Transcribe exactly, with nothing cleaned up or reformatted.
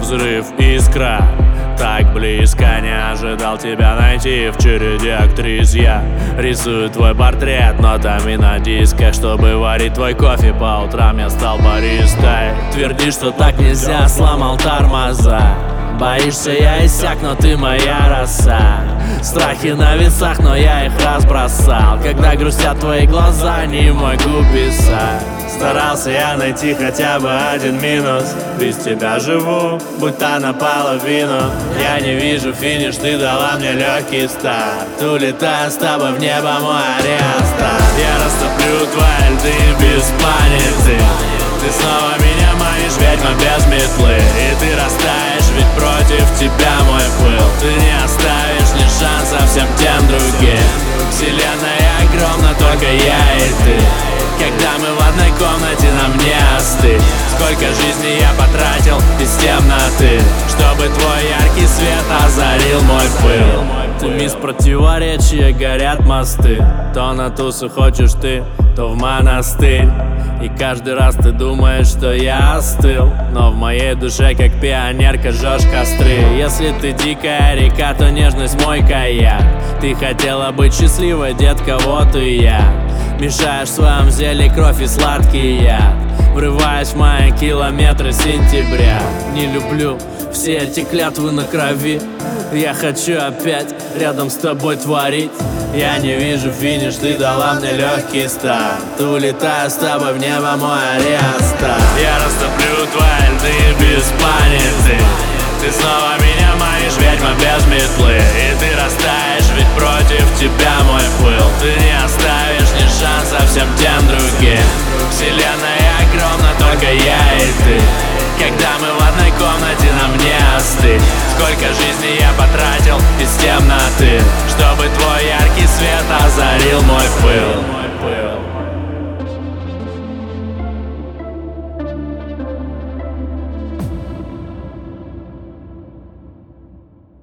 взрыв, искра, так близко, не ожидал тебя найти. В череде актрис я рисую твой портрет нотами на дисках, чтобы варить твой кофе по утрам. Я стал баристой. Твердишь, что так нельзя, сломал тормоза. Боишься, я иссяк, но ты моя роса. Страхи на весах, но я их разбросал. Когда грустят твои глаза, не могу писать. Старался я найти хотя бы один минус. Без тебя живу, будто наполовину. Я не вижу финиш, ты дала мне легкий старт. Улетаю с тобой в небо, мой арест. Я растоплю твои льды без паники. Ты снова меня манишь, ведьма без метлы. И ты растаешь, ведь против тебя мой пыл. Ты не оставишь ни шанса всем тем другим. Вселенная огромна, только я и ты. Когда мы в одной комнате, нам не остыть. Сколько жизней я потратил из темноты, чтобы твой яркий свет озарил мой пыл. Ты мисс противоречия, горят мосты. То на тусу хочешь ты, то в монастырь. И каждый раз ты думаешь, что я остыл, но в моей душе, как пионерка, жжешь костры. Если ты дикая река, то нежность мой каяк. Ты хотела быть счастливой, детка, вот и я. Мешаешь в своем зелье кровь и сладкий яд. Врываясь в мои километры сентября. Не люблю все эти клятвы на крови. Я хочу опять рядом с тобой творить. Я не вижу финиш, ты дала мне легкий старт. Улетаю с тобой в небо, мой арест. Я растоплю твои льды без паники. Ты снова меня манишь, ведьма без метлы. И ты растаешь, ведь против тебя мой пыл. Ты не оставишь ни шанса всем тем другим. Вселенная огромна, только я и ты. Когда мы в одной комнате, нам не остыть. Сколько жизней я потратил из темноты, чтобы твой яркий свет озарил мой пыл.